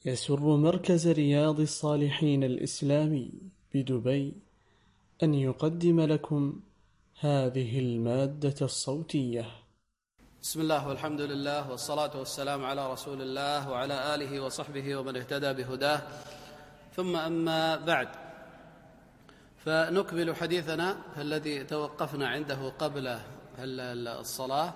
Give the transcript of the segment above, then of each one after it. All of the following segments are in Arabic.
يسر مركز رياض الصالحين الإسلامي بدبي أن يقدم لكم هذه المادة الصوتية. بسم الله والحمد لله والصلاة والسلام على رسول الله وعلى آله وصحبه ومن اهتدى بهداه، ثم أما بعد، فنكمل حديثنا الذي توقفنا عنده قبل الصلاة.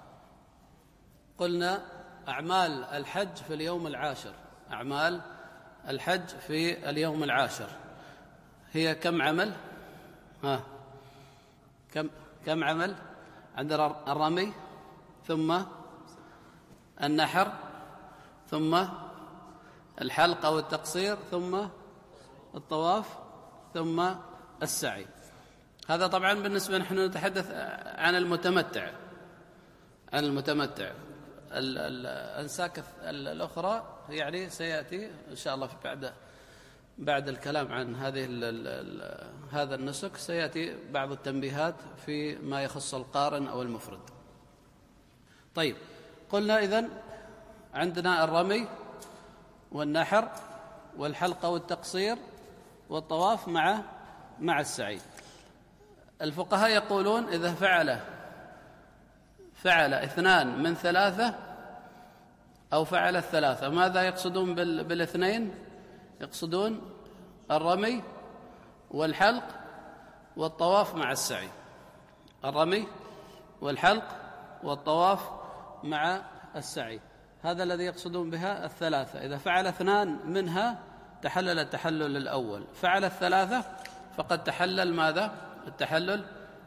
قلنا أعمال الحج في اليوم العاشر، أعمال الحج في اليوم العاشر هي كم عمل؟ كم عمل؟ عندنا الرمي، ثم النحر، ثم الحلق أو التقصير، ثم الطواف، ثم السعي. هذا طبعا بالنسبة نحن نتحدث عن المتمتع. الأنساك الأخرى يعني سيأتي إن شاء الله بعد الكلام عن هذا النسك سيأتي بعض التنبيهات في ما يخص القارن أو المفرد. طيب، قلنا إذن عندنا الرمي والنحر والحلق والتقصير والطواف مع السعي. الفقهاء يقولون إذا فعل 2 من 3 أو فعل 3، ماذا يقصدون بالاثنين؟ يقصدون الرمي والحلق والطواف مع السعي. الرمي والحلق والطواف مع السعي، هذا الذي يقصدون بها 3. إذا فعل 2 منها تحلل التحلل الأول، فعل 3 فقد تحلل ماذا؟ التحلل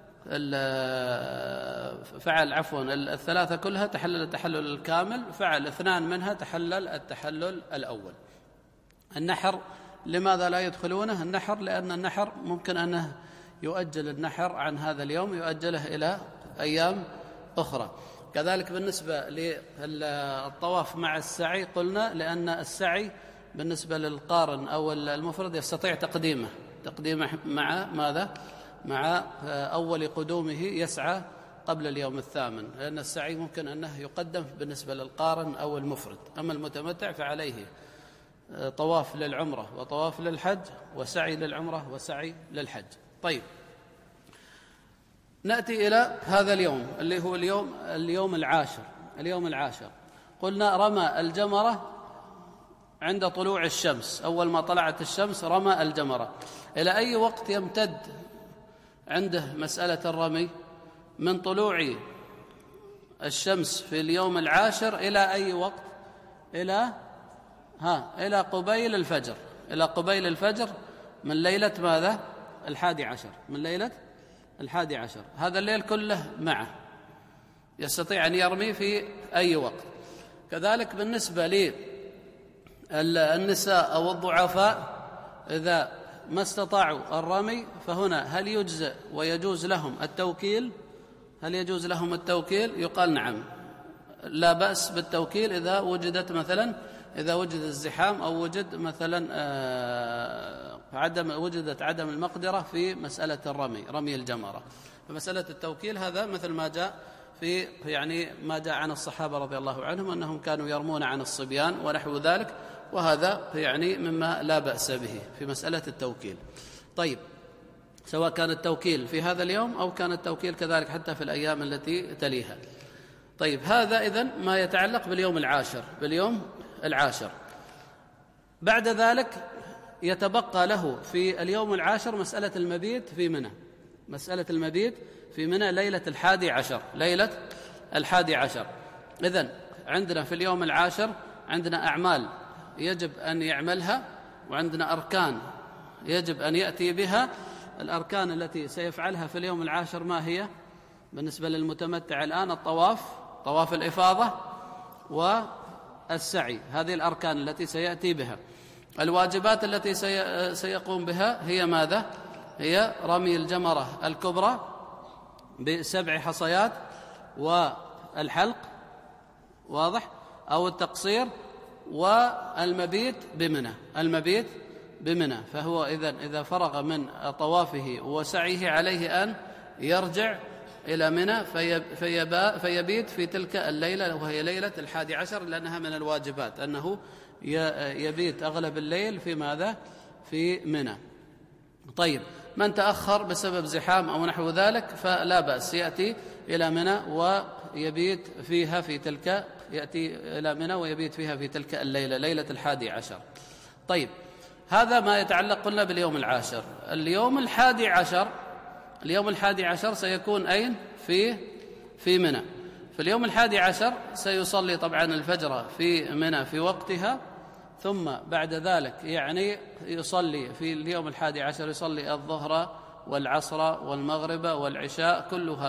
فعل ال3 كلها تحلل التحلل الكامل، فعل 2 منها تحلل التحلل الأول. النحر لماذا لا يدخلونه؟ النحر لأن النحر ممكن أنه يؤجل النحر عن هذا اليوم، يؤجله إلى أيام أخرى. كذلك بالنسبة للطواف مع السعي، قلنا لأن السعي بالنسبة للقارن أو المفرد يستطيع تقديمه مع ماذا؟ مع أول قدومه يسعى قبل اليوم 8، لأن السعي ممكن أنه يقدم بالنسبة للقارن أو المفرد. أما المتمتع فعليه طواف للعمرة وطواف للحج وسعي للعمرة وسعي للحج. طيب، نأتي إلى هذا اليوم اللي هو اليوم العاشر. قلنا رمى الجمرة عند طلوع الشمس، أول ما طلعت الشمس رمى الجمرة. إلى أي وقت يمتد عنده مسألة الرمي؟ من طلوع الشمس في اليوم العاشر إلى أي وقت؟ إلى قبيل الفجر. إلى قبيل الفجر من ليلة ماذا؟ 11، من ليلة 11. هذا الليل كله معه، يستطيع أن يرمي في أي وقت. كذلك بالنسبة للنساء أو الضعفاء إذا ما استطاعوا الرمي، فهنا هل يجزئ ويجوز لهم التوكيل؟ هل يجوز لهم التوكيل؟ يقال نعم، لا بأس بالتوكيل إذا وجد الزحام أو وجد مثلا وجدت عدم المقدرة في مسألة رمي الجمرة. فمسألة التوكيل هذا مثل ما جاء ما جاء عن الصحابة رضي الله عنهم أنهم كانوا يرمون عن الصبيان ونحو ذلك، وهذا مما لا بأس به في مسألة التوكيل. طيب، سواء كان التوكيل في هذا اليوم أو كان التوكيل كذلك حتى في الأيام التي تليها. طيب، هذا إذن ما يتعلق باليوم العاشر. بعد ذلك يتبقى له في اليوم العاشر مسألة المبيت في منى ليلة 11. إذن عندنا في اليوم العاشر عندنا أعمال يجب أن يعملها، وعندنا أركان يجب أن يأتي بها. الأركان التي سيفعلها في اليوم العاشر ما هي؟ بالنسبة للمتمتع الآن طواف الإفاضة والسعي، هذه الأركان التي سيأتي بها. الواجبات التي سيقوم بها هي ماذا؟ هي رمي الجمرة الكبرى ب7 حصيات، والحلق واضح أو التقصير، والمبيت بمنى. فهو إذا فرغ من طوافه وسعيه عليه أن يرجع إلى منى فيبيت في تلك الليلة، وهي ليلة 11، لأنها من الواجبات أنه يبيت أغلب الليل في ماذا؟ في منى. طيب من تأخر بسبب زحام أو نحو ذلك فلا بأس، يأتي إلى منى ويبيت فيها في تلك الليلة، ليلة 11. طيب هذا ما يتعلق قلنا باليوم العاشر. اليوم 11 سيكون أين؟ في منى. في اليوم 11 سيصلي طبعا الفجر في منى في وقتها، ثم بعد ذلك يعني يصلي في اليوم 11 يصلي الظهر والعصر والمغرب والعشاء كلها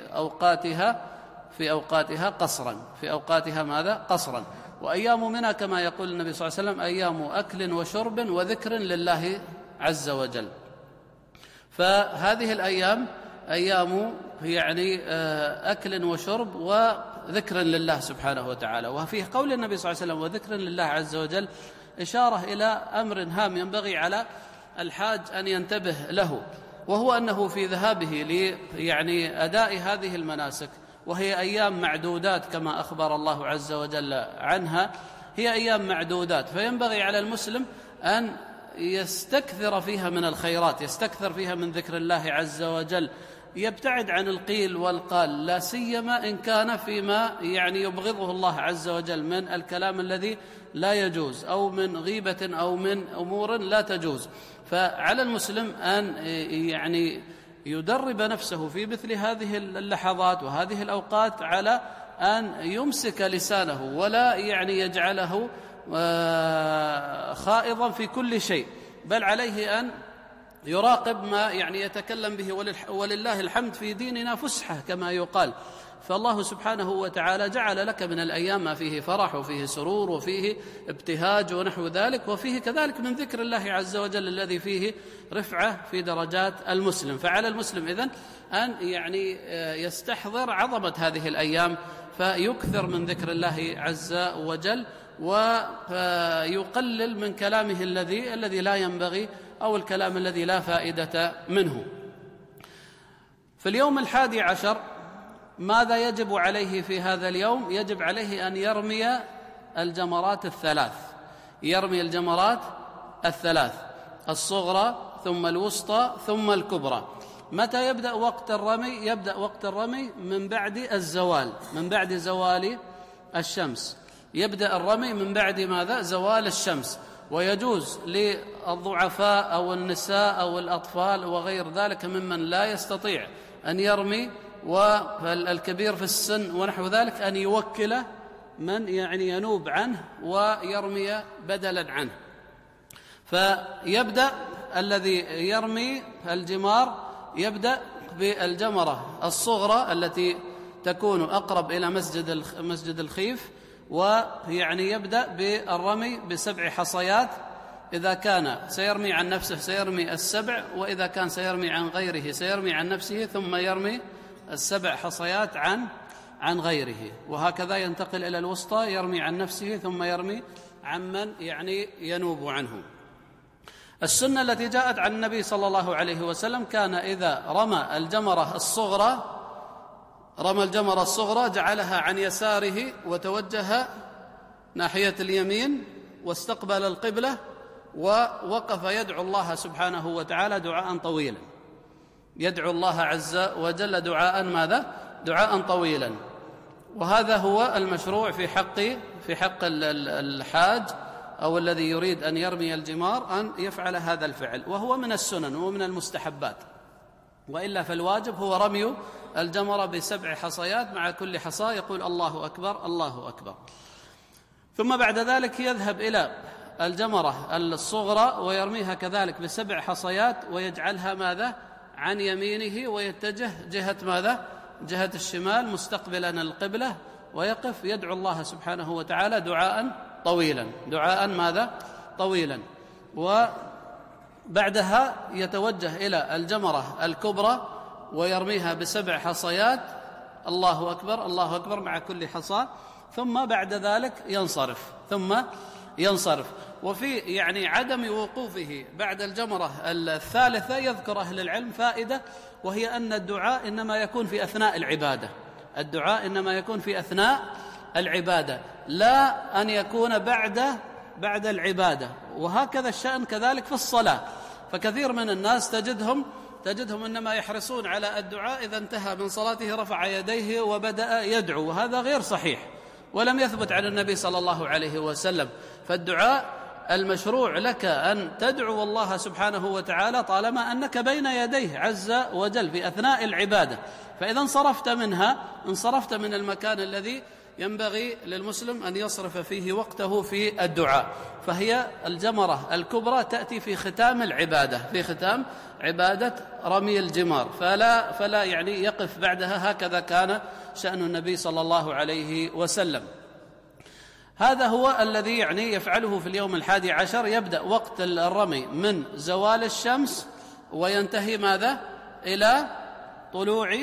في أوقاتها قصرا، في أوقاتها ماذا؟ قصرا. وأيام منى كما يقول النبي صلى الله عليه وسلم أيام أكل وشرب وذكر لله عز وجل. فهذه الأيام أيام يعني أكل وشرب وذكر لله سبحانه وتعالى. وفي قول النبي صلى الله عليه وسلم وذكر لله عز وجل إشارة إلى أمر هام ينبغي على الحاج أن ينتبه له، وهو أنه في ذهابه يعني أداء هذه المناسك، وهي أيام معدودات كما أخبر الله عز وجل عنها، هي أيام معدودات، فينبغي على المسلم أن يستكثر فيها من الخيرات، يستكثر فيها من ذكر الله عز وجل، يبتعد عن القيل والقال، لا سيما إن كان فيما يعني يبغضه الله عز وجل من الكلام الذي لا يجوز، أو من غيبة أو من أمور لا تجوز. فعلى المسلم أن يعني يدرب نفسه في مثل هذه اللحظات وهذه الأوقات على أن يمسك لسانه، ولا يعني يجعله خائضا في كل شيء، بل عليه أن يراقب ما يعني يتكلم به. ولله الحمد في ديننا فسحة كما يقال، فالله سبحانه وتعالى جعل لك من الأيام ما فيه فرح وفيه سرور وفيه ابتهاج ونحو ذلك، وفيه كذلك من ذكر الله عز وجل الذي فيه رفعة في درجات المسلم. فعلى المسلم إذن أن يعني يستحضر عظمة هذه الأيام، فيكثر من ذكر الله عز وجل، ويقلل من كلامه الذي لا ينبغي، أو الكلام الذي لا فائدة منه. في اليوم 11 ماذا يجب عليه في هذا اليوم؟ يجب عليه أن يرمي الجمرات الثلاث، الصغرى ثم الوسطى ثم الكبرى. متى يبدأ وقت الرمي؟ يبدأ وقت الرمي من بعد الزوال، من بعد زوال الشمس. يبدأ الرمي من بعد ماذا؟ زوال الشمس. ويجوز للضعفاء أو النساء أو الأطفال وغير ذلك ممن لا يستطيع أن يرمي، والكبير في السن ونحو ذلك، أن يوكل من يعني ينوب عنه ويرمي بدلا عنه. فيبدأ الذي يرمي الجمار يبدأ بالجمرة الصغرى التي تكون أقرب إلى مسجد الخيف، ويعني يبدأ بالرمي ب7 حصيات. إذا كان سيرمي عن نفسه سيرمي 7، وإذا كان سيرمي عن غيره سيرمي عن نفسه ثم يرمي 7 حصيات عن غيره، وهكذا ينتقل إلى الوسطى يرمي عن نفسه ثم يرمي عمن يعني ينوب عنه. السنة التي جاءت عن النبي صلى الله عليه وسلم كان إذا رمى الجمرة الصغرى جعلها عن يساره وتوجه ناحية اليمين واستقبل القبلة، ووقف يدعو الله سبحانه وتعالى دعاء طويلا، يدعو الله عز وجل دعاء طويلا. وهذا هو المشروع في حق الحاج أو الذي يريد أن يرمي الجمار، أن يفعل هذا الفعل، وهو من السنن ومن المستحبات. وإلا فالواجب هو رمي الجمرة ب7 حصيات، مع كل حصاة يقول الله أكبر الله أكبر. ثم بعد ذلك يذهب إلى الجمرة الصغرى ويرميها كذلك ب7 حصيات، ويجعلها ماذا؟ عن يمينه، ويتجه جهة جهة الشمال مستقبلا القبلة، ويقف يدعو الله سبحانه وتعالى دعاء طويلا. وبعدها يتوجه إلى الجمرة الكبرى ويرميها ب7 حصيات، الله أكبر الله أكبر مع كل حصاة، ثم بعد ذلك ينصرف. وفي يعني عدم وقوفه بعد الجمرة الثالثة يذكر أهل العلم فائدة، وهي أن الدعاء إنما يكون في أثناء العبادة، لا أن يكون بعد العبادة. وهكذا الشأن كذلك في الصلاة، فكثير من الناس تجدهم إنما يحرصون على الدعاء إذا انتهى من صلاته رفع يديه وبدأ يدعو، وهذا غير صحيح ولم يثبت عن النبي صلى الله عليه وسلم. فالدعاء المشروع لك أن تدعو الله سبحانه وتعالى طالما أنك بين يديه عز وجل في أثناء العبادة. فإذا انصرفت من المكان الذي ينبغي للمسلم أن يصرف فيه وقته في الدعاء، فهي الجمرة الكبرى تأتي في ختام العبادة، في ختام عبادة رمي الجمار، فلا يعني يقف بعدها. هكذا كان شأن النبي صلى الله عليه وسلم. هذا هو الذي يعني يفعله في اليوم 11. يبدأ وقت الرمي من زوال الشمس وينتهي ماذا؟ إلى طلوع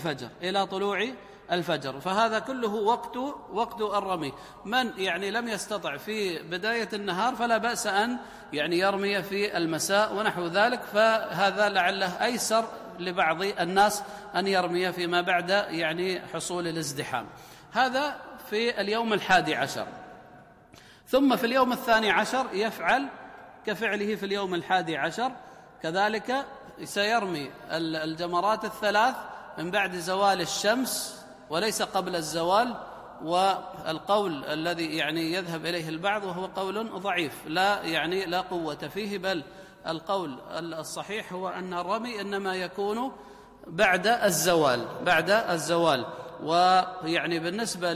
الفجر، فهذا كله وقت الرمي. من يعني لم يستطع في بداية النهار فلا بأس أن يعني يرمي في المساء ونحو ذلك، فهذا لعله أيسر لبعض الناس أن يرمي فيما بعد يعني حصول الازدحام. هذا في اليوم 11. ثم في اليوم 12 يفعل كفعله في اليوم 11 كذلك، سيرمي الجمرات الثلاث من بعد زوال الشمس وليس قبل الزوال. والقول الذي يعني يذهب إليه البعض وهو قول ضعيف لا قوة فيه، بل القول الصحيح هو أن الرمي إنما يكون بعد الزوال. ويعني بالنسبة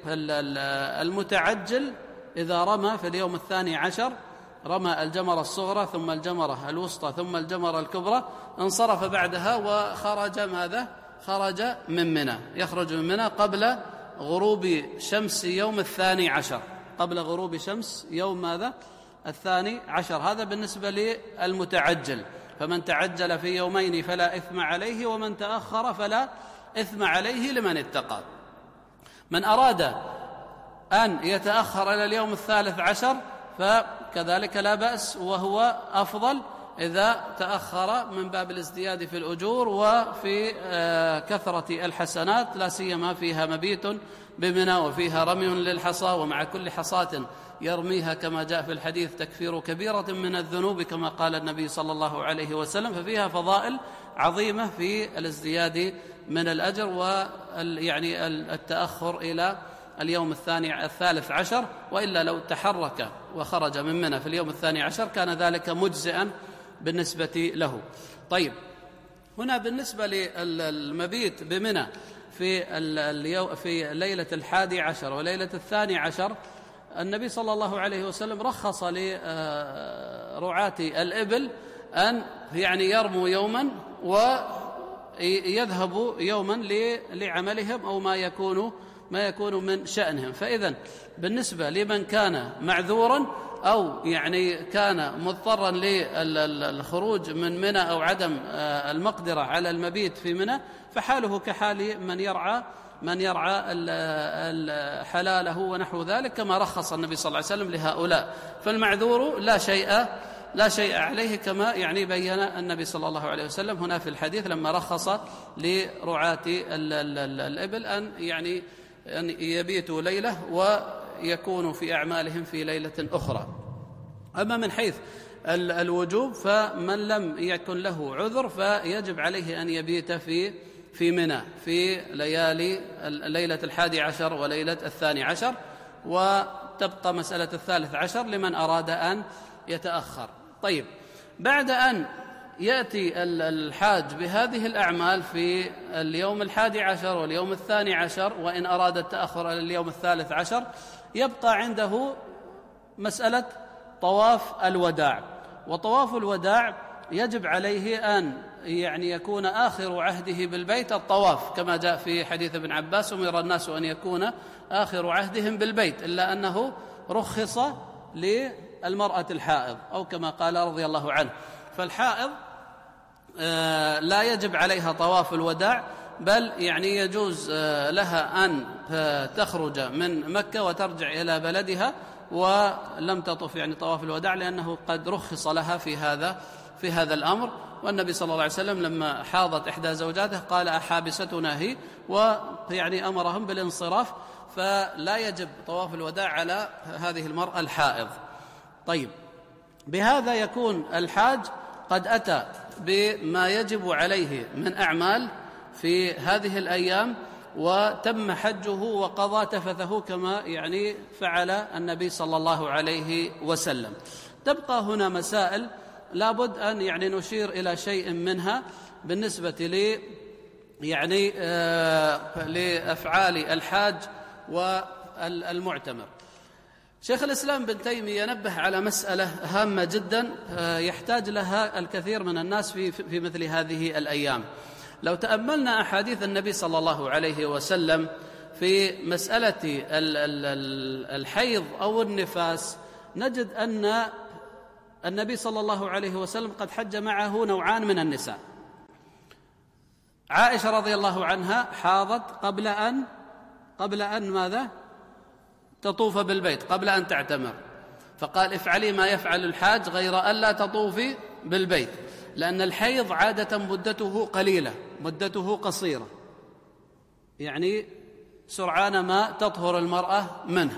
للمتعجل إذا رمى في اليوم 12 رمى الجمرة الصغرى ثم الجمرة الوسطى ثم الجمرة الكبرى، انصرف بعدها وخرج ماذا؟ خرج من منى، يخرج من منى قبل غروب شمس يوم 12، قبل غروب شمس يوم ماذا؟ 12. هذا بالنسبة للمتعجل، فمن تعجل في يومين فلا إثم عليه، ومن تأخر فلا إثم عليه لمن اتقى. من أراد أن يتأخر إلى اليوم 13 فكذلك لا بأس، وهو أفضل إذا تأخر من باب الازدياد في الأجور وفي كثرة الحسنات، لا سيما فيها مبيت بمنى وفيها رمي للحصى، ومع كل حصاة يرميها كما جاء في الحديث تكفير كبيرة من الذنوب كما قال النبي صلى الله عليه وسلم. ففيها فضائل عظيمة في الازدياد من الأجر ويعني التأخر إلى اليوم 13. وإلا لو تحرك وخرج من منى في اليوم 12 كان ذلك مجزئا بالنسبة له. طيب، هنا بالنسبة للمبيت بمنى في ليلة 11 وليلة 12 النبي صلى الله عليه وسلم رخص لرعاة الإبل أن يعني يرموا يوما ويذهبوا يوما لعملهم أو ما يكون من شأنهم. فإذا بالنسبة لمن كان معذورا أو يعني كان مضطرا للخروج من منى أو عدم المقدرة على المبيت في منى، فحاله كحال من يرعى حلاله ونحو ذلك، كما رخص النبي صلى الله عليه وسلم لهؤلاء. فالمعذور لا شيء عليه، كما يعني بين النبي صلى الله عليه وسلم هنا في الحديث لما رخص لرعاة الإبل أن يعني أن يبيتوا ليلة ويكونوا في أعمالهم في ليلة أخرى. أما من حيث الوجوب فمن لم يكن له عذر فيجب عليه أن يبيت في منى في ليالي ليلة 11 وليلة 12، وتبقى مسألة 13 لمن أراد أن يتأخر. طيب، بعد أن يأتي الحاج بهذه الأعمال في اليوم 11 واليوم 12، وإن أراد التأخر إلى اليوم 13 يبقى عنده مسألة طواف الوداع. وطواف الوداع يجب عليه أن يعني يكون آخر عهده بالبيت الطواف، كما جاء في حديث ابن عباس: أمر الناس أن يكون آخر عهدهم بالبيت، إلا أنه رخص للمرأة الحائض، أو كما قال رضي الله عنه. فالحائض لا يجب عليها طواف الوداع، بل يعني يجوز لها أن تخرج من مكة وترجع إلى بلدها ولم تطف يعني طواف الوداع، لأنه قد رخص لها في هذا الأمر. والنبي صلى الله عليه وسلم لما حاضت إحدى زوجاته قال: أحابستنا هي، ويعني أمرهم بالانصراف، فلا يجب طواف الوداع على هذه المرأة الحائض. طيب، بهذا يكون الحاج قد أتى بما يجب عليه من أعمال في هذه الأيام، وتم حجه وقضى تفثه كما يعني فعل النبي صلى الله عليه وسلم. تبقى هنا مسائل لابد أن يعني نشير إلى شيء منها بالنسبة لأفعال الحاج والمعتمر. شيخ الإسلام ابن تيمية ينبه على مسألة هامة جدا يحتاج لها الكثير من الناس في مثل هذه الأيام. لو تأملنا أحاديث النبي صلى الله عليه وسلم في مسألة الحيض أو النفاس، نجد أن النبي صلى الله عليه وسلم قد حج معه نوعان من النساء. عائشة رضي الله عنها حاضت قبل أن ماذا؟ تطوف بالبيت، قبل أن تعتمر، فقال افعلي ما يفعل الحاج غير ألا تطوفي بالبيت، لأن الحيض عادة مدته قليلة، مدته قصيرة، يعني سرعان ما تطهر المرأة منها.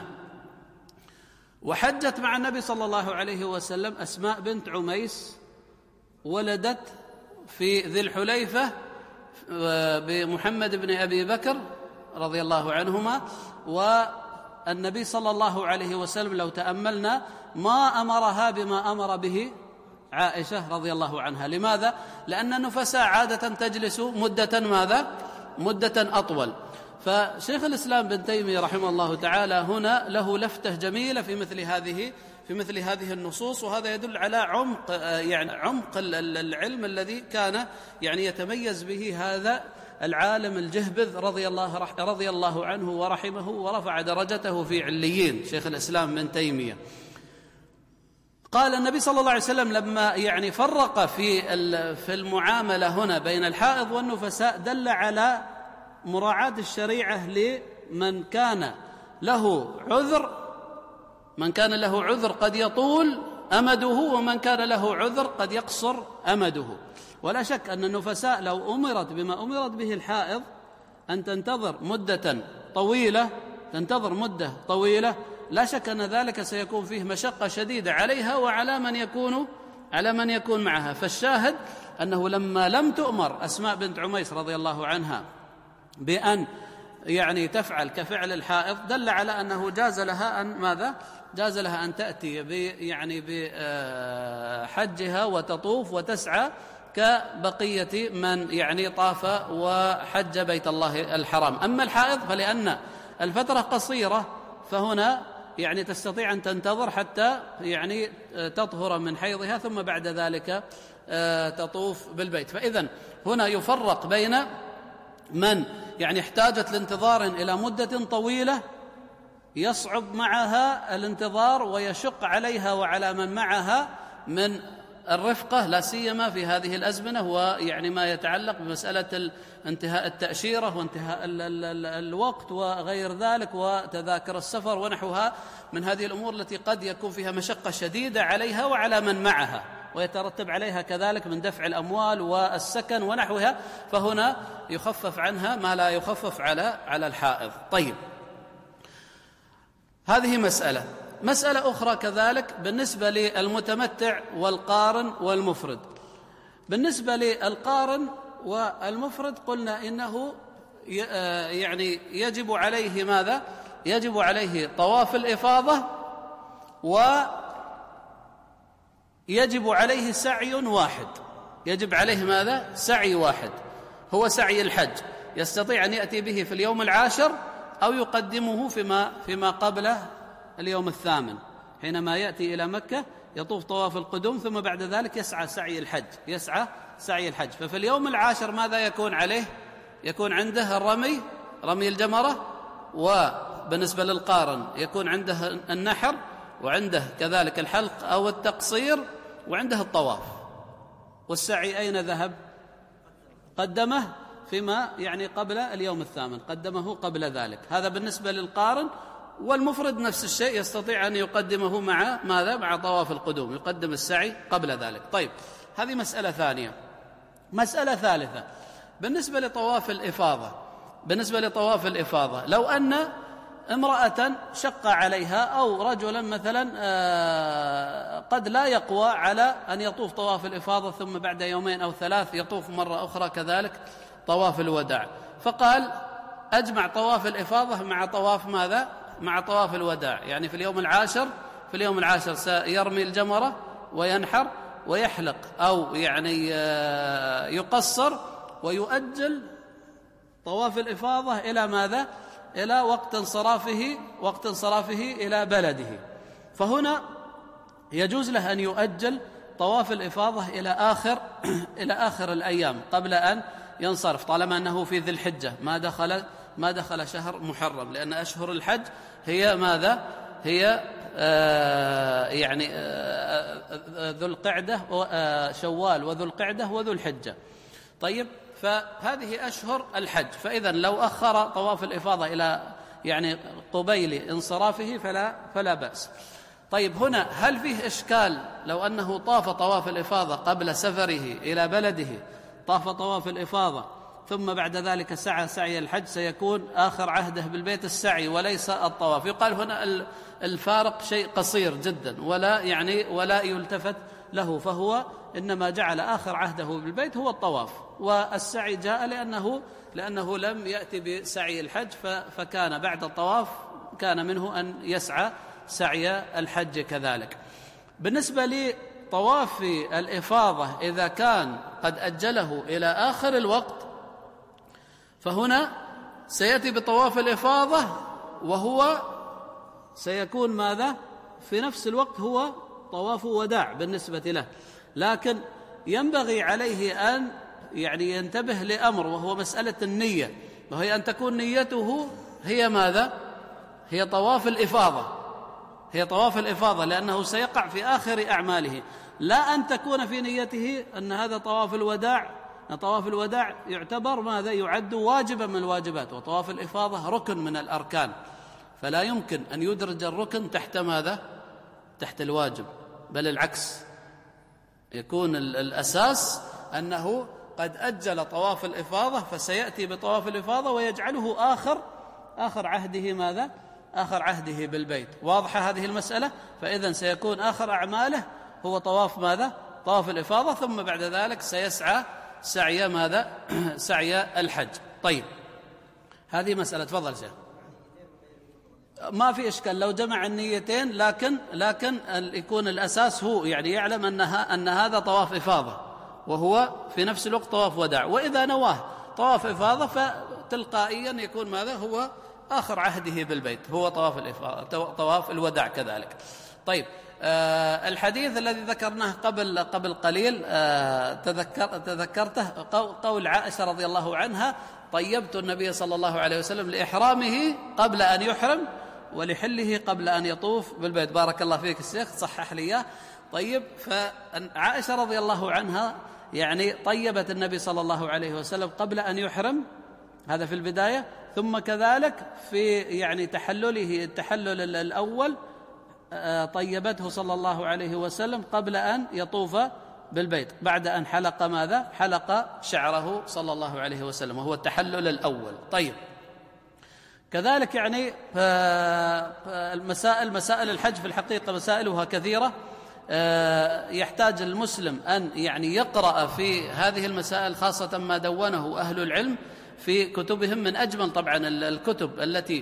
وحجت مع النبي صلى الله عليه وسلم أسماء بنت عميس، ولدت في ذي الحليفة بمحمد بن أبي بكر رضي الله عنهما. والنبي صلى الله عليه وسلم لو تأملنا ما أمرها بما أمر به عائشة رضي الله عنها. لماذا؟ لأن النفساء عادة تجلس مدة ماذا؟ مدة أطول. فشيخ الإسلام بن تيمية رحمه الله تعالى هنا له لفتة جميلة في مثل هذه النصوص، وهذا يدل على عمق العلم الذي كان يعني يتميز به هذا العالم الجهبذ رضي الله عنه ورحمه ورفع درجته في عليين، شيخ الإسلام بن تيمية. قال النبي صلى الله عليه وسلم لما يعني فرق في المعاملة هنا بين الحائض والنفساء، دل على مراعاة الشريعة لمن كان له عذر قد يطول أمده، ومن كان له عذر قد يقصر أمده. ولا شك أن النفساء لو أمرت بما أمرت به الحائض أن تنتظر مدة طويلة، لا شك أن ذلك سيكون فيه مشقة شديدة عليها وعلى من يكون معها. فالشاهد أنه لما لم تؤمر أسماء بنت عميس رضي الله عنها بأن يعني تفعل كفعل الحائض، دل على أنه جاز لها أن تأتي بحجها وتطوف وتسعى كبقية من يعني طاف وحج بيت الله الحرام. أما الحائض فلأن الفترة قصيرة، فهنا يعني تستطيع أن تنتظر حتى يعني تطهر من حيضها، ثم بعد ذلك تطوف بالبيت. فإذن هنا يفرق بين من يعني احتاجت لانتظار إلى مدة طويلة يصعب معها الانتظار ويشق عليها وعلى من معها من الرفقة، لا سيما في هذه الأزمنة، ويعني ما يتعلق بمسألة انتهاء التأشيرة وانتهاء الوقت وغير ذلك وتذاكر السفر ونحوها من هذه الأمور التي قد يكون فيها مشقة شديدة عليها وعلى من معها، ويترتب عليها كذلك من دفع الأموال والسكن ونحوها. فهنا يخفف عنها ما لا يخفف على الحائض. طيب، هذه مسألة أخرى كذلك بالنسبة للمتمتع والقارن والمفرد. بالنسبة للقارن والمفرد قلنا إنه يعني يجب عليه ماذا؟ يجب عليه طواف الإفاضة، ويجب عليه سعي واحد. يجب عليه ماذا؟ سعي واحد، هو سعي الحج، يستطيع أن يأتي به في اليوم العاشر أو يقدمه فيما قبل اليوم الثامن، حينما يأتي إلى مكة يطوف طواف القدوم، ثم بعد ذلك يسعى سعي الحج. ففي اليوم العاشر ماذا يكون عليه؟ يكون عنده رمي الجمرة، وبالنسبة للقارن يكون عنده النحر، وعنده كذلك الحلق أو التقصير، وعنده الطواف. والسعي أين ذهب؟ قدمه فيما يعني قبل اليوم الثامن، قدمه قبل ذلك. هذا بالنسبة للقارن. والمفرد نفس الشيء، يستطيع أن يقدمه مع ماذا؟ مع طواف القدوم، يقدم السعي قبل ذلك. طيب، هذه مسألة ثانية. مسألة ثالثة بالنسبة لطواف الإفاضة. لو أن امرأة شق عليها أو رجلا مثلا قد لا يقوى على أن يطوف طواف الإفاضة ثم بعد يومين أو 3 يطوف مرة أخرى كذلك طواف الوداع، فقال أجمع طواف الإفاضة مع طواف ماذا؟ مع طواف الوداع، يعني في اليوم العاشر سيرمي الجمرة وينحر ويحلق أو يعني يقصر ويؤجل طواف الإفاضة إلى ماذا؟ إلى وقت انصرافه إلى بلده. فهنا يجوز له أن يؤجل طواف الإفاضة إلى آخر الأيام قبل أن ينصرف، طالما أنه في ذي الحجة ما دخل شهر محرم، لأن أشهر الحج هي ماذا؟ هي يعني ذو القعدة شوال وذو القعدة وذو الحجة. طيب، فهذه أشهر الحج، فإذا لو أخر طواف الإفاضة إلى يعني قبيل انصرافه فلا بأس. طيب، هنا هل فيه إشكال لو أنه طاف طواف الإفاضة قبل سفره إلى بلده، طاف طواف الإفاضة ثم بعد ذلك سعي الحج، سيكون آخر عهده بالبيت السعي وليس الطواف؟ يقال هنا الفارق شيء قصير جدا ولا يلتفت له، فهو إنما جعل آخر عهده بالبيت هو الطواف، والسعي جاء لأنه لم يأتي بسعي الحج، فكان بعد الطواف كان منه أن يسعى سعي الحج كذلك. بالنسبة لطواف الإفاضة إذا كان قد أجله إلى آخر الوقت، فهنا سيأتي بطواف الإفاضة وهو سيكون ماذا؟ في نفس الوقت هو طواف وداع بالنسبة له، لكن ينبغي عليه أن يعني ينتبه لأمر، وهو مسألة النية، وهي أن تكون نيته هي ماذا؟ هي طواف الإفاضة، لأنه سيقع في آخر أعماله، لا أن تكون في نيته أن هذا طواف الوداع. طواف الوداع يعتبر ماذا؟ يعد واجبا من الواجبات، وطواف الإفاضة ركن من الأركان، فلا يمكن أن يدرج الركن تحت ماذا؟ تحت الواجب، بل العكس، يكون الأساس أنه قد أجل طواف الإفاضة، فسيأتي بطواف الإفاضة ويجعله آخر عهده ماذا؟ آخر عهده بالبيت. واضحة هذه المسألة؟ فإذن سيكون آخر أعماله هو طواف ماذا؟ طواف الإفاضة، ثم بعد ذلك سيسعى سعي ماذا؟ سعي الحج. طيب، هذه مسألة. تفضل شيخ. ما في إشكال لو جمع النيتين، لكن يكون الأساس هو يعني يعلم أن هذا طواف إفاضة وهو في نفس الوقت طواف وداع، وإذا نواه طواف إفاضة فتلقائيا يكون ماذا؟ هو آخر عهده بالبيت، هو طواف الإفاضة، طواف الوداع كذلك. طيب، الحديث الذي ذكرناه قبل قليل تذكرته، قول عائشة رضي الله عنها: طيبت النبي صلى الله عليه وسلم لإحرامه قبل أن يحرم ولحله قبل أن يطوف بالبيت. بارك الله فيك الشيخ، صحح لي إياه. طيب، فعائشة رضي الله عنها يعني طيبت النبي صلى الله عليه وسلم قبل أن يحرم، هذا في البداية، ثم كذلك في يعني تحلله التحلل الأول طيبته صلى الله عليه وسلم قبل أن يطوف بالبيت، بعد أن حلق ماذا؟ حلق شعره صلى الله عليه وسلم، وهو التحلل الأول. طيب، كذلك يعني مسائل الحج في الحقيقة مسائلها كثيرة، يحتاج المسلم أن يعني يقرأ في هذه المسائل، خاصة ما دونه أهل العلم في كتبهم، من أجمل طبعا الكتب التي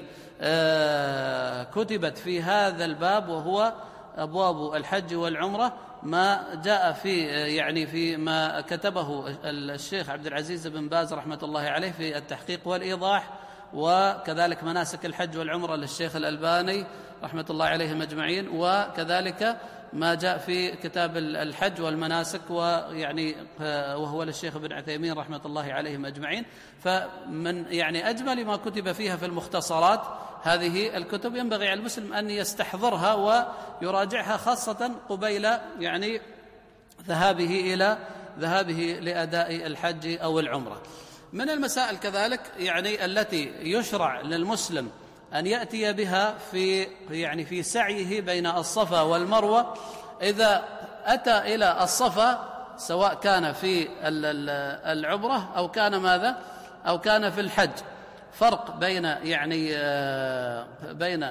كتبت في هذا الباب، وهو أبواب الحج والعمرة، ما جاء في ما كتبه الشيخ عبد العزيز بن باز رحمة الله عليه في التحقيق والإيضاح، وكذلك مناسك الحج والعمرة للشيخ الألباني رحمة الله عليهم أجمعين، وكذلك ما جاء في كتاب الحج والمناسك وهو للشيخ ابن عثيمين رحمة الله عليهم أجمعين. فمن يعني أجمل ما كتب فيها في المختصرات هذه الكتب، ينبغي على المسلم أن يستحضرها ويراجعها، خاصة قبيل يعني ذهابه لأداء الحج أو العمرة. من المسائل كذلك يعني التي يشرع للمسلم أن يأتي بها في سعيه بين الصفا والمروة، إذا أتى إلى الصفا سواء كان في العمرة أو كان ماذا؟ أو كان في الحج، فرق بين بين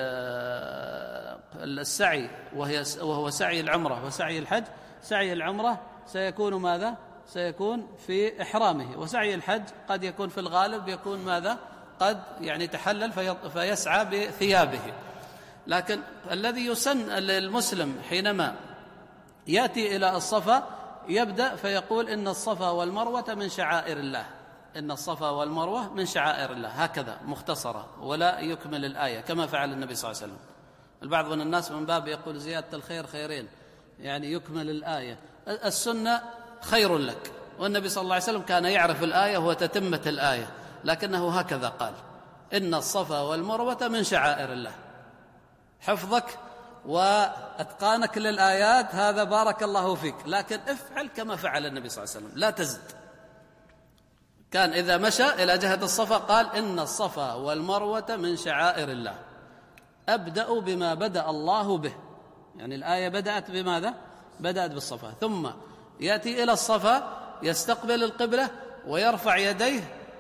السعي وهو سعي العمرة وسعي الحج. سعي العمرة سيكون ماذا؟ سيكون في إحرامه، وسعي الحج قد يكون في الغالب يكون ماذا؟ قد تحلل فيسعى بثيابه. لكن الذي يسن للمسلم حينما يأتي إلى الصفا يبدأ فيقول إن الصفا والمروة من شعائر الله، إن الصفا والمروة من شعائر الله، هكذا مختصرة ولا يكمل الآية كما فعل النبي صلى الله عليه وسلم. البعض من الناس من باب يقول زيادة الخير خيرين، يكمل الآية. السنة خير لك، والنبي صلى الله عليه وسلم كان يعرف الآية وتتمة الآية، لكنه هكذا قال: إن الصفا والمروة من شعائر الله. حفظك وأتقانك للآيات هذا بارك الله فيك، لكن افعل كما فعل النبي صلى الله عليه وسلم، لا تزد. كان إذا مشى إلى جهة الصفا قال: إن الصفا والمروة من شعائر الله، أبدأ بما بدأ الله به. الآية بدأت بماذا؟ بدأت بالصفا، ثم يأتي إلى الصفا يستقبل القبلة ويرفع يديه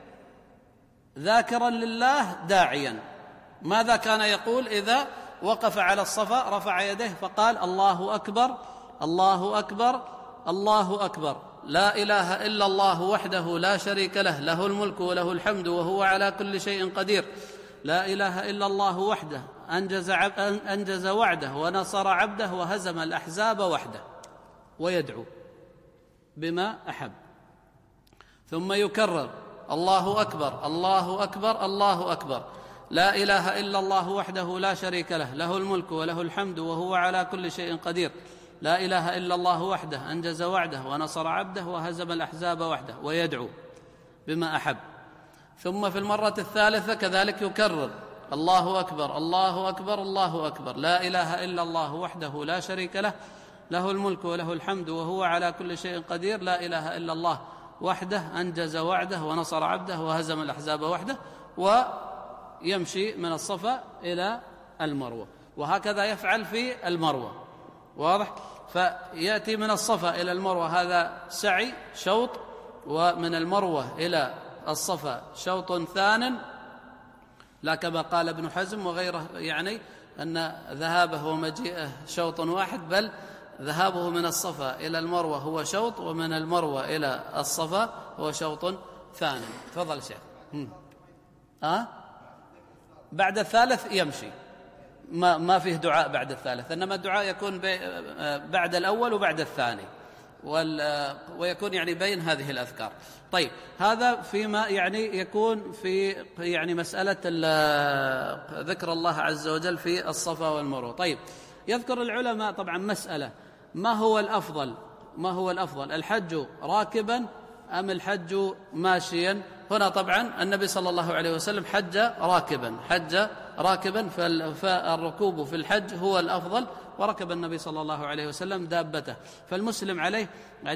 ذاكرا لله داعيا. ماذا كان يقول إذا وقف على الصفا؟ رفع يديه فقال: الله أكبر الله أكبر الله أكبر، لا إله إلا الله وحده لا شريك له، له الملك وله الحمد وهو على كل شيء قدير، لا إله إلا الله وحده أنجز وعده ونصر عبده وهزم الأحزاب وحده، ويدعو بما أحب. ثم يكرر: الله أكبر الله أكبر الله أكبر، لا إله إلا الله وحده لا شريك له، له الملك وله الحمد وهو على كل شيء قدير، لا إله إلا الله وحده أنجز وعده ونصر عبده وهزم الأحزاب وحده، ويدعو بما أحب. ثم في المرة الثالثة كذلك يكرر: الله أكبر الله أكبر الله أكبر، لا إله إلا الله وحده لا شريك له، له الملك وله الحمد وهو على كل شيء قدير، لا إله إلا الله وحده أنجز وعده ونصر عبده وهزم الأحزاب وحده، ويمشي من الصفا إلى المروة. وهكذا يفعل في المروة، واضح؟ فيأتي من الصفا إلى المروة، هذا سعي شوط، ومن المروة إلى الصفا شوط ثان، لا كما قال ابن حزم وغيره أن ذهابه ومجيئه شوط واحد، بل ذهابه من الصفا إلى المروة هو شوط، ومن المروة إلى الصفا هو شوط ثاني. تفضل شيخ. بعد الثالث يمشي، ما فيه دعاء بعد الثالث، إنما الدعاء يكون بعد الأول وبعد الثاني، ويكون بين هذه الأذكار. طيب، هذا فيما يكون في مسألة ذكر الله عز وجل في الصفا والمروة. طيب، يذكر العلماء طبعا مسألة: ما هو الأفضل، الحج راكبا أم الحج ماشيا؟ هنا طبعا النبي صلى الله عليه وسلم حج راكبا، فالركوب في الحج هو الأفضل، وركب النبي صلى الله عليه وسلم دابته. فالمسلم عليه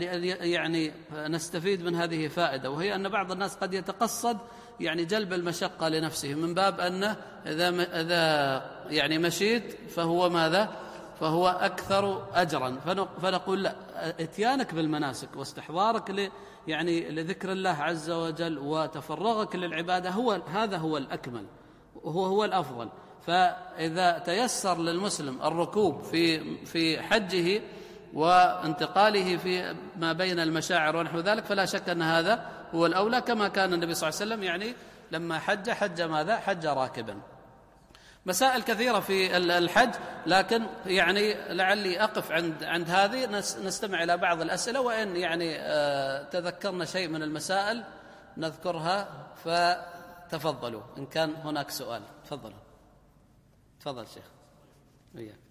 نستفيد من هذه فائدة، وهي أن بعض الناس قد يتقصد جلب المشقة لنفسه، من باب أنه إذا مشيت فهو ماذا؟ فهو أكثر أجرا. فنقول لا، اتيانك بالمناسك واستحضارك لذكر الله عز وجل وتفرغك للعبادة هذا هو الأكمل وهو الأفضل. فإذا تيسر للمسلم الركوب في حجه وانتقاله في ما بين المشاعر ونحو ذلك، فلا شك أن هذا هو الأولى، كما كان النبي صلى الله عليه وسلم لما حج ماذا؟ حج راكبا. مسائل كثيرة في الحج، لكن لعلي أقف عند هذه، نستمع إلى بعض الأسئلة، وإن تذكرنا شيء من المسائل نذكرها، فتفضلوا إن كان هناك سؤال. تفضل شيخ. وياك.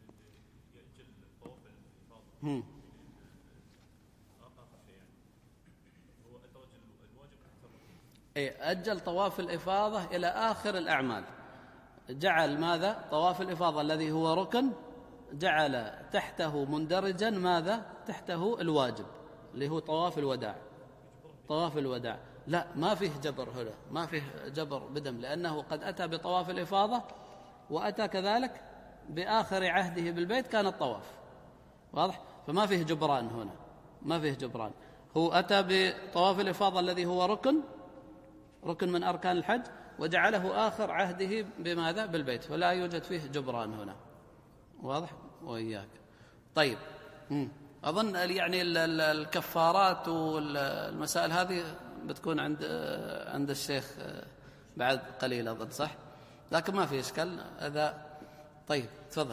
أجل طواف الإفاضة إلى آخر الأعمال، جعل ماذا؟ طواف الإفاضة الذي هو ركن، جعل تحته مندرجا ماذا؟ تحته الواجب اللي هو طواف الوداع. لا، ما فيه جبر هنا، ما فيه جبر بدم، لأنه قد أتى بطواف الإفاضة، وأتى كذلك بآخر عهده بالبيت كان الطواف، واضح؟ فما فيه جبران هنا، ما فيه جبران. هو أتى بطواف الإفاضة الذي هو ركن من أركان الحج وجعله آخر عهده بماذا؟ بالبيت، فلا يوجد فيه جبران هنا. واضح؟ وإياك. طيب، أظن يعني الكفارات والمسائل هذه بتكون عند الشيخ بعد قليل أظن، صح؟ لكن ما في إشكال هذا. طيب تفضل.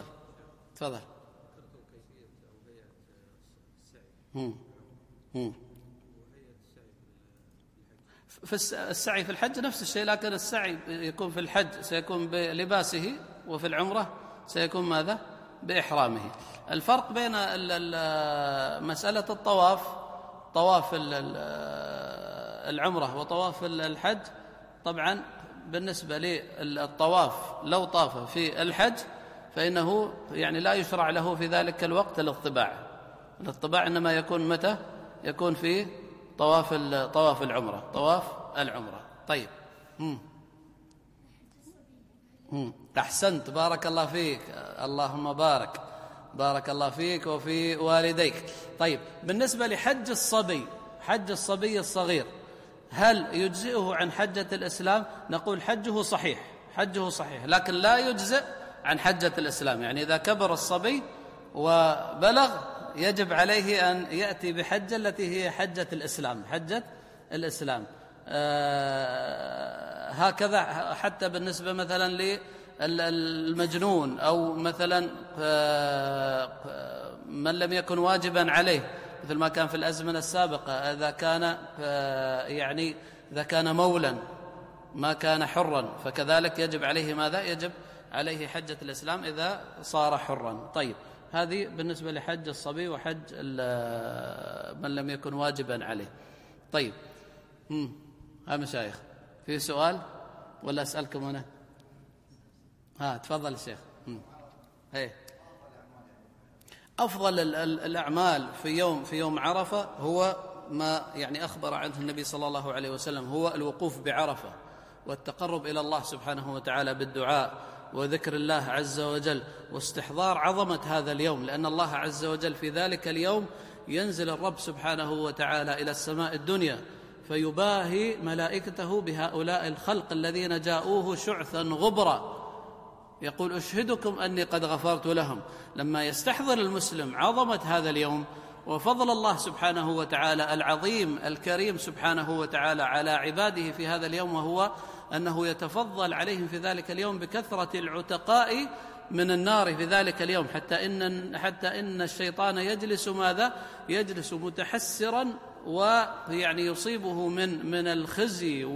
في السعي في الحج نفس الشيء، لكن السعي يكون في الحج سيكون بلباسه، وفي العمرة سيكون ماذا؟ بإحرامه. الفرق بين مسألة الطواف، طواف العمرة وطواف الحج، طبعا بالنسبة للطواف لو طاف في الحج فإنه يعني لا يشرع له في ذلك الوقت الاطباع إنما يكون متى؟ يكون في طواف العمرة. طيب، أحسنت، بارك الله فيك، اللهم بارك الله فيك وفي والديك. طيب، بالنسبة لحج الصبي الصغير، هل يجزئه عن حجة الإسلام؟ نقول حجه صحيح، لكن لا يجزئ عن حجة الإسلام. يعني إذا كبر الصبي وبلغ يجب عليه أن يأتي بحجة التي هي حجة الإسلام. هكذا حتى بالنسبة مثلا للمجنون، أو مثلا من لم يكن واجبا عليه، مثل ما كان في الأزمنة السابقة، إذا كان مولا ما كان حرا، فكذلك يجب عليه ماذا؟ يجب عليه حجة الإسلام إذا صار حرا. طيب، هذه بالنسبة لحج الصبي وحج من لم يكن واجبا عليه. طيب، ها مشايخ، في سؤال ولا أسألكم أنا؟ تفضل الشيخ. أفضل الأعمال في يوم عرفة هو ما يعني أخبر عنه النبي صلى الله عليه وسلم، هو الوقوف بعرفة والتقرب إلى الله سبحانه وتعالى بالدعاء وذكر الله عز وجل واستحضار عظمة هذا اليوم، لأن الله عز وجل في ذلك اليوم ينزل الرب سبحانه وتعالى إلى السماء الدنيا فيباهي ملائكته بهؤلاء الخلق الذين جاءوه شعثا غبرا، يقول أشهدكم أني قد غفرت لهم. لما يستحضر المسلم عظمة هذا اليوم وفضل الله سبحانه وتعالى العظيم الكريم سبحانه وتعالى على عباده في هذا اليوم، وهو أنه يتفضل عليهم في ذلك اليوم بكثرة العتقاء من النار في ذلك اليوم، حتى إن الشيطان يجلس ماذا؟ يجلس متحسرا، ويعني يصيبه من الخزي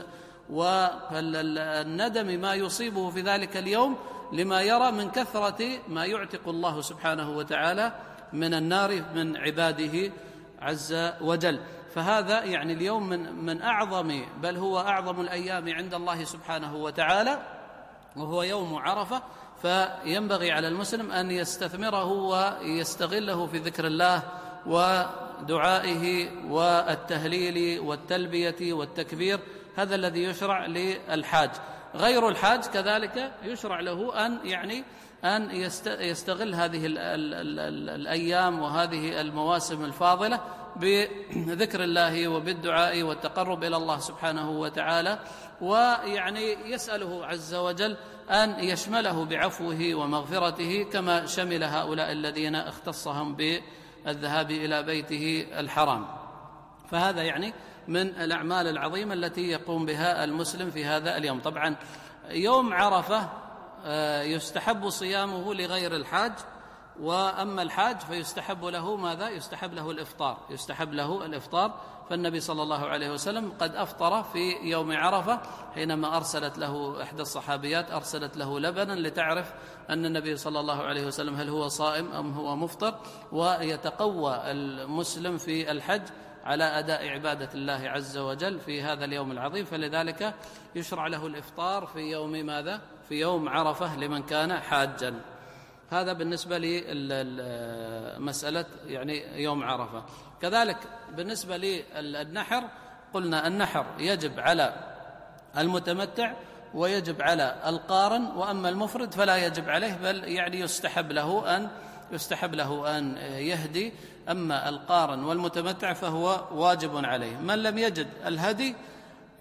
والندم ما يصيبه في ذلك اليوم، لما يرى من كثرة ما يعتق الله سبحانه وتعالى من النار من عباده عز وجل. فهذا يعني اليوم من أعظم، بل هو أعظم الأيام عند الله سبحانه وتعالى، وهو يوم عرفة. فينبغي على المسلم أن يستثمره ويستغله في ذكر الله ودعائه والتهليل والتلبية والتكبير. هذا الذي يشرع للحاج. غير الحاج كذلك يشرع له أن يستغل هذه الأيام وهذه المواسم الفاضلة بذكر الله وبالدعاء والتقرب إلى الله سبحانه وتعالى، ويعني يسأله عز وجل أن يشمله بعفوه ومغفرته كما شمل هؤلاء الذين اختصهم بالذهاب إلى بيته الحرام. فهذا يعني من الأعمال العظيمة التي يقوم بها المسلم في هذا اليوم. طبعا يوم عرفة يستحب صيامه لغير الحاج، وأما الحاج فيستحب له ماذا؟ يستحب له الإفطار. فالنبي صلى الله عليه وسلم قد أفطر في يوم عرفة حينما أرسلت له إحدى الصحابيات أرسلت له لبنا لتعرف أن النبي صلى الله عليه وسلم هل هو صائم أم هو مفطر، ويتقوى المسلم في الحج على أداء عبادة الله عز وجل في هذا اليوم العظيم. فلذلك يشرع له الإفطار في يوم ماذا؟ في يوم عرفة لمن كان حاجا. هذا بالنسبة لمسألة يعني يوم عرفة. كذلك بالنسبة للنحر، قلنا النحر يجب على المتمتع ويجب على القارن، وأما المفرد فلا يجب عليه، بل يعني يستحب له أن يهدي. أما القارن والمتمتع فهو واجب عليه. من لم يجد الهدي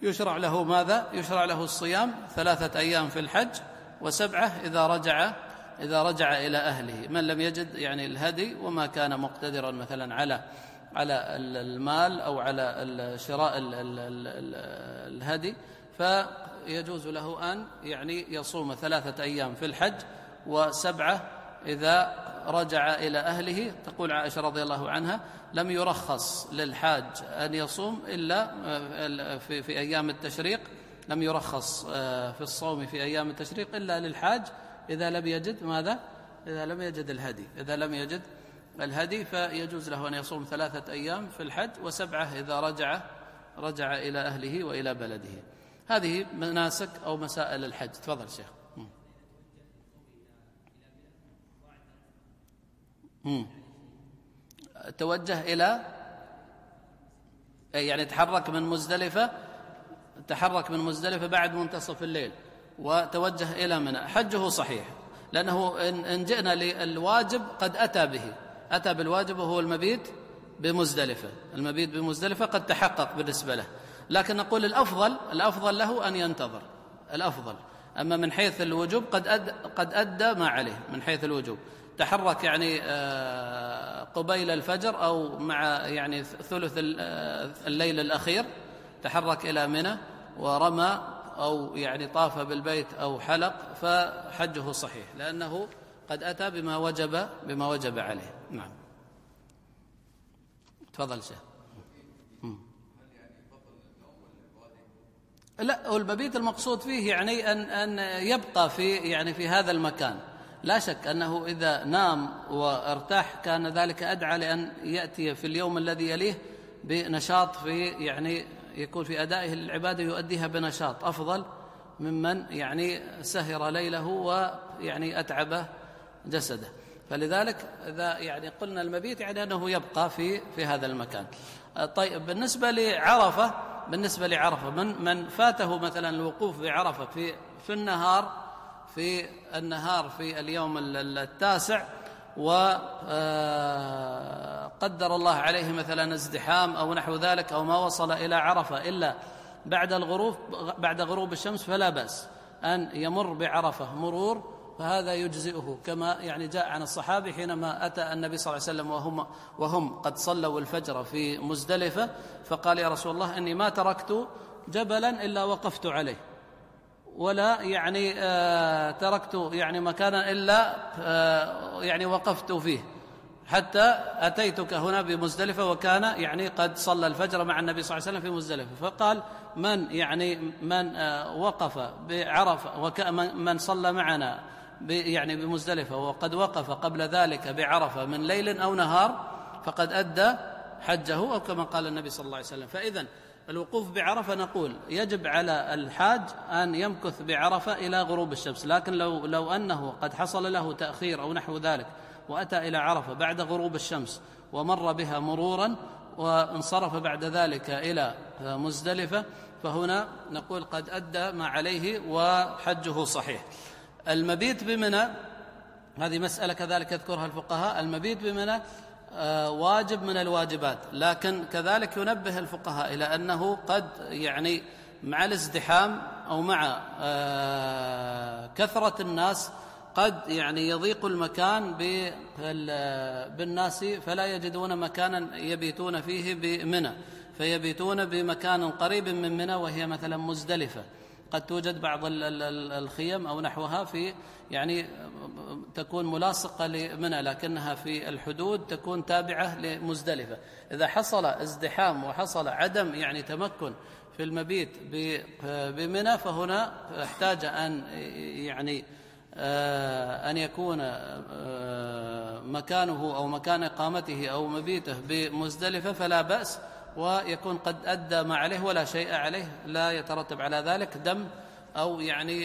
يشرع له ماذا؟ يشرع له الصيام 3 أيام في الحج و7 إذا رجع إلى أهله. من لم يجد يعني الهدي وما كان مقتدرا مثلا على المال أو على شراء الهدي، فيجوز له أن يعني يصوم 3 أيام في الحج و7 إذا رجع إلى أهله. تقول عائشة رضي الله عنها: لم يرخص للحاج أن يصوم إلا في أيام التشريق، لم يرخص في الصوم في أيام التشريق إلا للحاج إذا لم يجد ماذا؟ إذا لم يجد الهدي. إذا لم يجد الهدي فيجوز له أن يصوم 3 أيام في الحج و7 إذا رجع إلى أهله وإلى بلده. هذه مناسك أو مسائل الحج. تفضل شيخ. توجه إلى يعني تحرك من مزدلفة بعد منتصف الليل وتوجه إلى منى، حجه صحيح، لأنه إن جئنا للواجب قد أتى بالواجب وهو المبيت بمزدلفة قد تحقق بالنسبة له، لكن نقول الأفضل له أن ينتظر. الأفضل أما من حيث الوجوب قد أدى ما عليه من حيث الوجوب، تحرك يعني قبيل الفجر أو مع يعني ثلث الليل الأخير، تحرك إلى منى ورمى أو يعني طاف بالبيت أو حلق، فحجه صحيح لأنه قد أتى بما وجب عليه. نعم. تفضل شيخ. لا، والمبيت المقصود فيه يعني أن يبقى في هذا المكان. لا شك أنه إذا نام وارتاح كان ذلك أدعى لأن يأتي في اليوم الذي يليه بنشاط يعني يكون في أدائه للعبادة يؤديها بنشاط أفضل ممن يعني سهر ليله ويعني أتعب جسده. فلذلك إذا يعني قلنا المبيت يعني أنه يبقى في هذا المكان. طيب، بالنسبة لعرفة من فاته مثلا الوقوف بعرفة في النهار في اليوم 9 وقدر الله عليه مثلا ازدحام أو نحو ذلك أو ما وصل إلى عرفة إلا بعد غروب الشمس، فلا بأس أن يمر بعرفة مرور، فهذا يجزئه كما يعني جاء عن الصحابي حينما أتى النبي صلى الله عليه وسلم وهم قد صلوا الفجر في مزدلفة، فقال: يا رسول الله، إني ما تركت جبلا إلا وقفت عليه، ولا يعني تركت يعني مكانا إلا يعني وقفت فيه، حتى أتيتك هنا بمزدلفة وكان يعني قد صلى الفجر مع النبي صلى الله عليه وسلم في مزدلفة. فقال: من وقف بعرفة ومن صلى معنا يعني بمزدلفة وقد وقف قبل ذلك بعرفة من ليل أو نهار فقد أدى حجه، أو كما قال النبي صلى الله عليه وسلم. فإذن الوقوف بعرفة نقول يجب على الحاج أن يمكث بعرفة إلى غروب الشمس، لكن لو أنه قد حصل له تأخير أو نحو ذلك وأتى إلى عرفة بعد غروب الشمس ومر بها مرورا وانصرف بعد ذلك إلى مزدلفة، فهنا نقول قد أدى ما عليه وحجه صحيح. المبيت بمنى هذه مسألة كذلك يذكرها الفقهاء. المبيت بمنى واجب من الواجبات، لكن كذلك ينبه الفقهاء إلى أنه قد يعني مع الازدحام أو مع كثرة الناس قد يعني يضيق المكان بالناس فلا يجدون مكانا يبيتون فيه بمنى، فيبيتون بمكان قريب من منى وهي مثلا مزدلفة. قد توجد بعض الخيم أو نحوها في يعني تكون ملاصقة لمنى لكنها في الحدود تكون تابعة لمزدلفة. إذا حصل ازدحام وحصل عدم يعني تمكن في المبيت بمنى، فهنا احتاج أن يكون مكانه أو مكان إقامته أو مبيته بمزدلفة، فلا بأس، ويكون قد أدى ما عليه ولا شيء عليه، لا يترتب على ذلك دم أو يعني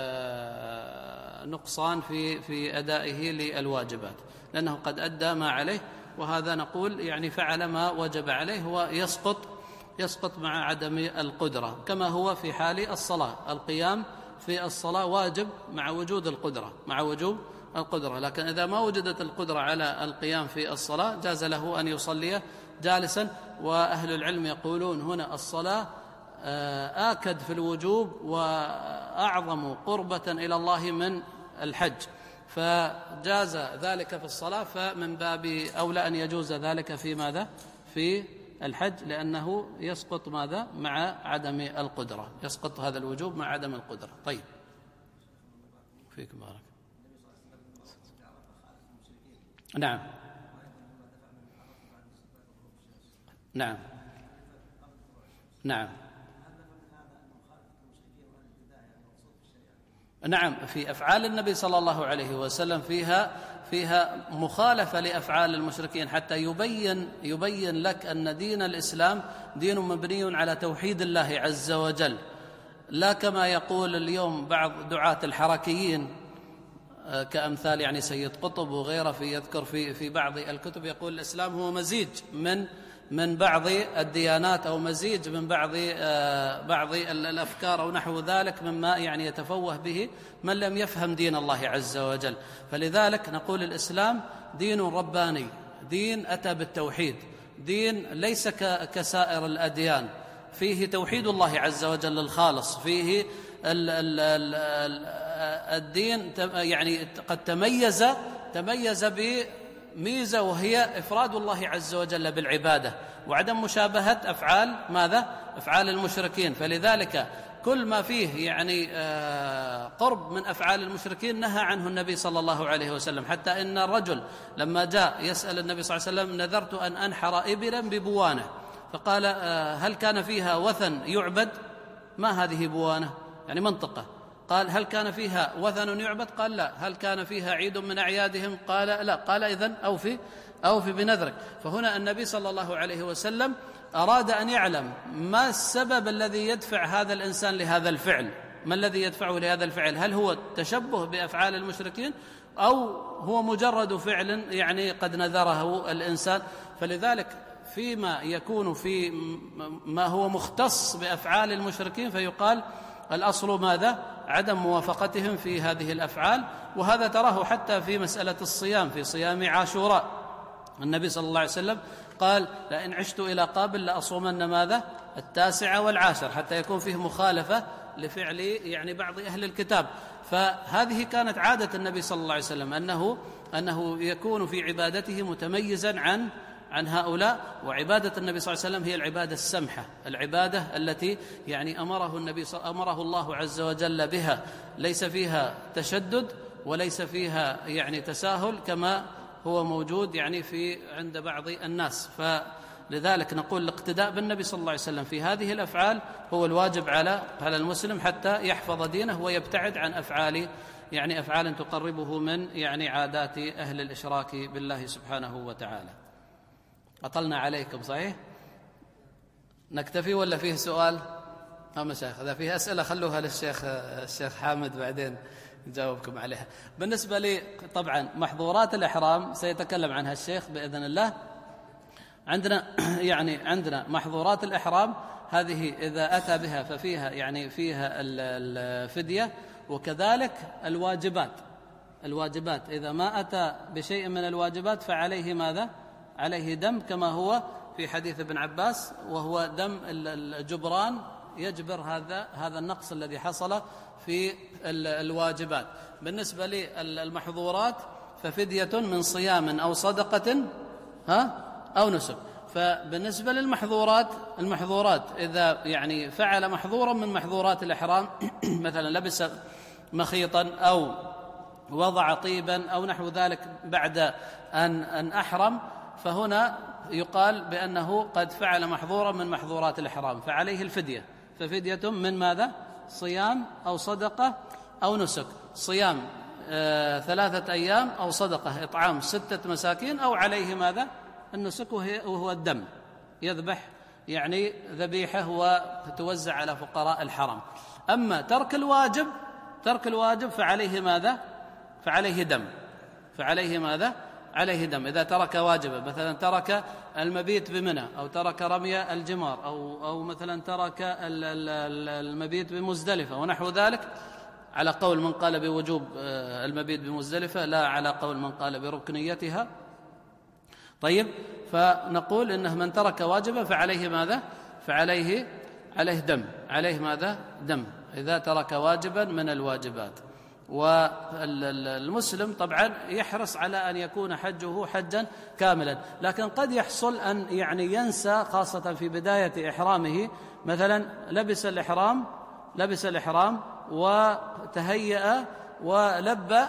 نقصان في أدائه للواجبات، لأنه قد أدى ما عليه. وهذا نقول يعني فعل ما وجب عليه، ويسقط مع عدم القدرة، كما هو في حال الصلاة. القيام في الصلاة واجب مع وجود القدرة، لكن إذا ما وجدت القدرة على القيام في الصلاة جاز له أن يصلي جالسا. وأهل العلم يقولون هنا الصلاة آكد في الوجوب وأعظم قربة إلى الله من الحج، فجاز ذلك في الصلاة، فمن باب أولى أن يجوز ذلك في ماذا؟ في الحج، لأنه يسقط ماذا؟ مع عدم القدرة، يسقط هذا الوجوب مع عدم القدرة. طيب فيك بارك. نعم نعم نعم نعم. في أفعال النبي صلى الله عليه وسلم فيها مخالفة لأفعال المشركين، حتى يبين لك أن دين الإسلام دين مبني على توحيد الله عز وجل، لا كما يقول اليوم بعض دعاة الحركيين كأمثال يعني سيد قطب وغيره، يذكر في بعض الكتب يقول الإسلام هو مزيج من بعض الديانات، أو مزيج من بعض الأفكار أو نحو ذلك، مما يعني يتفوه به من لم يفهم دين الله عز وجل. فلذلك نقول الإسلام دين رباني، دين أتى بالتوحيد، دين ليس كسائر الأديان، فيه توحيد الله عز وجل الخالص، فيه الدين يعني قد تميز بميزة، وهي إفراد الله عز وجل بالعبادة وعدم مشابهة أفعال ماذا؟ أفعال المشركين. فلذلك كل ما فيه يعني قرب من أفعال المشركين نهى عنه النبي صلى الله عليه وسلم، حتى إن الرجل لما جاء يسأل النبي صلى الله عليه وسلم: نذرت أن أنحر إبلا ببوانة، فقال: هل كان فيها وثن يعبد؟ ما هذه بوانة؟ يعني منطقة. قال: هل كان فيها وثن يعبد؟ قال: لا. هل كان فيها عيد من أعيادهم؟ قال: لا. قال: إذن أوفي بنذرك. فهنا النبي صلى الله عليه وسلم أراد أن يعلم ما السبب الذي يدفع هذا الإنسان لهذا الفعل، ما الذي يدفعه لهذا الفعل؟ هل هو التشبه بأفعال المشركين، أو هو مجرد فعل يعني قد نذره الإنسان؟ فلذلك فيما يكون في ما هو مختص بأفعال المشركين فيقال الأصل ماذا؟ عدم موافقتهم في هذه الأفعال. وهذا تراه حتى في مسألة الصيام، في صيام عاشوراء النبي صلى الله عليه وسلم قال: لئن عشت إلى قابل لأصومن ماذا؟ 9 والعاشر، حتى يكون فيه مخالفة لفعل يعني بعض أهل الكتاب. فهذه كانت عادة النبي صلى الله عليه وسلم، أنه يكون في عبادته متميزا عن هؤلاء. وعبادة النبي صلى الله عليه وسلم هي العبادة السمحة، العبادة التي يعني أمره الله عز وجل بها، ليس فيها تشدد وليس فيها يعني تساهل كما هو موجود يعني عند بعض الناس. فلذلك نقول الاقتداء بالنبي صلى الله عليه وسلم في هذه الأفعال هو الواجب على المسلم، حتى يحفظ دينه ويبتعد عن أفعال تقربه من يعني عادات أهل الإشراك بالله سبحانه وتعالى. أطلنا عليكم صحيح؟ نكتفي ولا فيه سؤال؟ مشايخ إذا فيه أسئلة خلوها الشيخ حامد بعدين نجاوبكم عليها. بالنسبة لي طبعا محظورات الإحرام سيتكلم عنها الشيخ بإذن الله. عندنا محظورات الإحرام هذه إذا أتى بها ففيها فيها الفدية، وكذلك الواجبات إذا ما أتى بشيء من الواجبات فعليه ماذا؟ عليه دم، كما هو في حديث ابن عباس، وهو دم الجبران، يجبر هذا النقص الذي حصل في الواجبات. بالنسبة للمحظورات ففدية من صيام أو صدقة أو نسك. فبالنسبة المحظورات إذا يعني فعل محظورا من محظورات الإحرام مثلا لبس مخيطا أو وضع طيبا أو نحو ذلك بعد أن أحرم، فهنا يقال بأنه قد فعل محظورا من محظورات الإحرام، فعليه الفدية. ففدية من ماذا؟ صيام أو صدقة أو نسك. صيام 3 أيام، أو صدقة إطعام 6 مساكين، أو عليه ماذا؟ النسك وهو الدم، يذبح يعني ذبيحة وتوزع على فقراء الحرم. أما ترك الواجب فعليه ماذا؟ فعليه ماذا؟ عليه دم. إذا ترك واجبا، مثلا ترك المبيت بمنى، أو ترك رمي الجمار، أو مثلا ترك المبيت بمزدلفة ونحو ذلك، على قول من قال بوجوب المبيت بمزدلفة، لا على قول من قال بركنيتها. طيب، فنقول إنه من ترك واجبا فعليه ماذا؟ عليه دم، عليه ماذا؟ دم إذا ترك واجبا من الواجبات. والمسلم طبعا يحرص على أن يكون حجه حجا كاملا، لكن قد يحصل أن يعني ينسى خاصة في بداية إحرامه، مثلا لبس الإحرام وتهيأ ولبى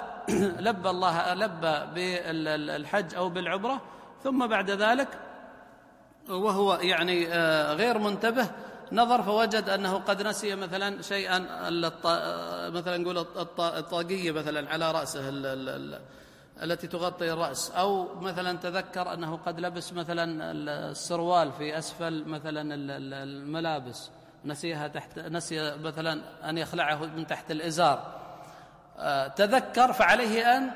بالحج أو بالعمرة، ثم بعد ذلك وهو يعني غير منتبه نظر فوجد أنه قد نسي مثلا شيئا، مثلا نقول الطاقية مثلا على رأسه التي تغطي الرأس، أو مثلا تذكر أنه قد لبس مثلا السروال في أسفل مثلا الملابس، نسي مثلا أن يخلعه من تحت الإزار، تذكر، فعليه أن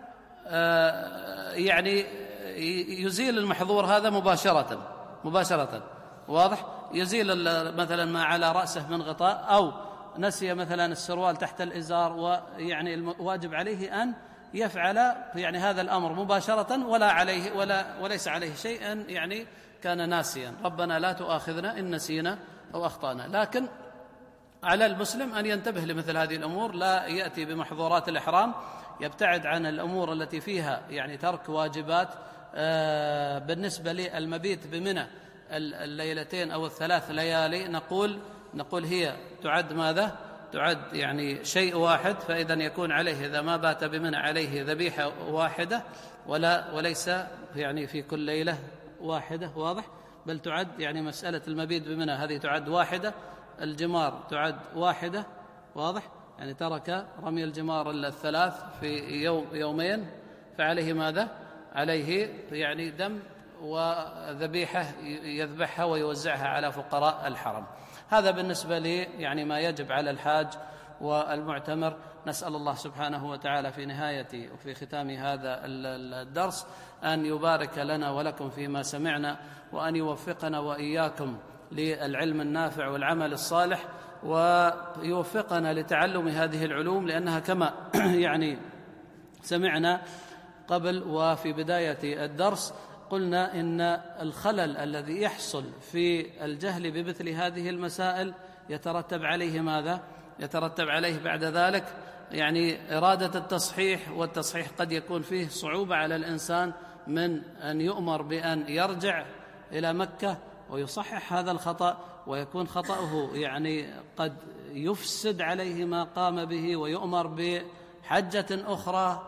يعني يزيل المحظور هذا مباشرة. واضح؟ يزيل مثلا ما على رأسه من غطاء، أو نسي مثلا السروال تحت الإزار، ويعني الواجب عليه أن يفعل يعني هذا الأمر مباشرة، وليس عليه شيء يعني كان ناسيا. ربنا لا تؤاخذنا إن نسينا أو أخطأنا. لكن على المسلم أن ينتبه لمثل هذه الأمور، لا يأتي بمحظورات الإحرام، يبتعد عن الأمور التي فيها يعني ترك واجبات. بالنسبة للمبيت بمنى الليلتين أو الثلاث ليالي نقول هي تعد ماذا؟ تعد يعني شيء واحد، فإذا يكون عليه إذا ما بات بمنى عليه ذبيحة واحدة، وليس يعني في كل ليلة واحدة. واضح؟ بل تعد يعني مسألة المبيت بمنى هذه تعد واحدة، الجمار تعد واحدة. واضح؟ يعني ترك رمي الجمار الثلاث في يومين فعليه ماذا؟ عليه يعني دم وذبيحة يذبحها ويوزعها على فقراء الحرم. هذا بالنسبة لي يعني ما يجب على الحاج والمعتمر. نسأل الله سبحانه وتعالى في نهاية وفي ختام هذا الدرس أن يبارك لنا ولكم فيما سمعنا، وأن يوفقنا وإياكم للعلم النافع والعمل الصالح، ويوفقنا لتعلم هذه العلوم، لأنها كما يعني سمعنا قبل وفي بداية الدرس قلنا إن الخلل الذي يحصل في الجهل بمثل هذه المسائل يترتب عليه ماذا؟ يترتب عليه بعد ذلك يعني إرادة التصحيح، والتصحيح قد يكون فيه صعوبة على الإنسان من أن يؤمر بأن يرجع إلى مكة ويصحح هذا الخطأ، ويكون خطأه يعني قد يفسد عليه ما قام به، ويؤمر بحجة أخرى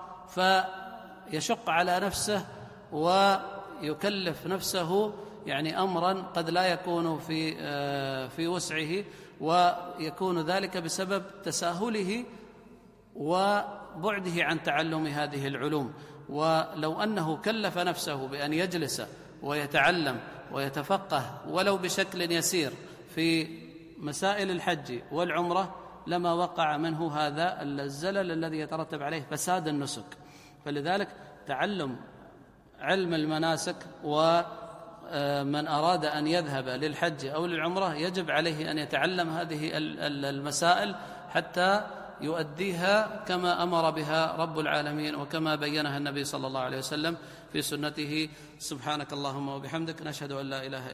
فيشق على نفسه ويكلف نفسه يعني أمرا قد لا يكون في وسعه، ويكون ذلك بسبب تساهله وبعده عن تعلم هذه العلوم. ولو أنه كلف نفسه بأن يجلس ويتعلم ويتفقه ولو بشكل يسير في مسائل الحج والعمرة لما وقع منه هذا الزلل الذي يترتب عليه فساد النسك. فلذلك تعلم علم المناسك، ومن أراد أن يذهب للحج أو للعمرة يجب عليه أن يتعلم هذه المسائل حتى يؤديها كما أمر بها رب العالمين وكما بينها النبي صلى الله عليه وسلم في سنته. سبحانك اللهم وبحمدك، نشهد أن لا إله إلا أنت.